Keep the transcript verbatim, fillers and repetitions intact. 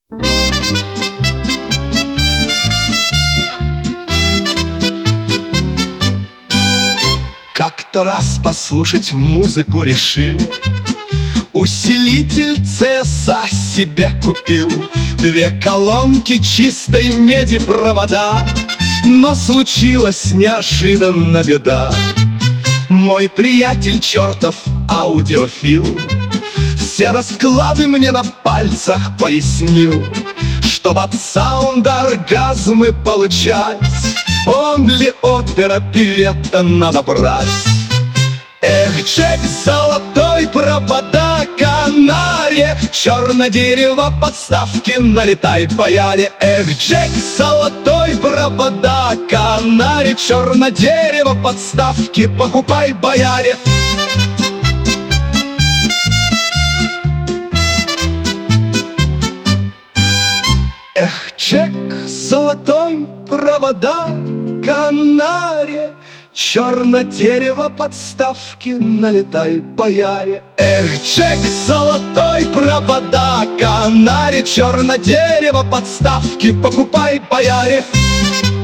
Как-то раз послушать музыку решил, усилитель цэ эс а себе купил. Две колонки чистой меди провода, но случилась неожиданно беда. Мой приятель чертов аудиофил все расклады мне на пальцах пояснил. Чтоб от саунда оргазмы получать, он ли опера певета надо брать. Эх, Джек, золотой провода, канаре, черное дерево, подставки, налетай, бояре. Эх, Джек, золотой провода, канаре, черное дерево, подставки, покупай, бояре. Эх, Джек, золотой провода, канаре, черное дерево, подставки, налетай, бояре. Эх, Джек, золотой провода, канаре, черное дерево, подставки, покупай, бояре.